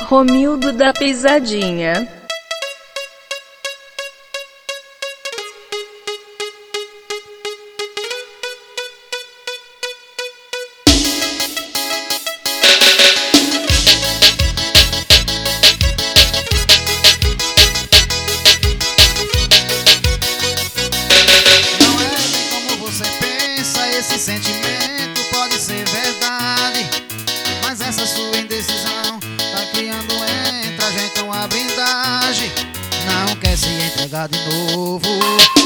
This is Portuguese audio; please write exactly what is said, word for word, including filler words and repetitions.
Romildo da Pisadinha. Não é bem como você pensa, esse sentimento pode ser verdade, mas essa sua indecisão tá criando entre a gente uma blindagem. Não quer se entregar de novo.